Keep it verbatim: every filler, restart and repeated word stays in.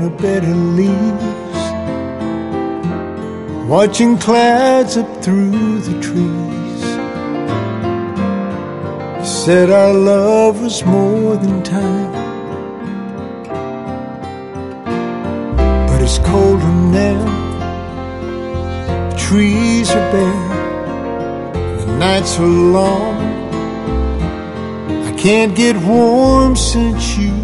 the bed of leaves, watching clouds up through the trees. You said our love was more than time, but it's colder now. The trees are bare, the nights are long. I can't get warm since you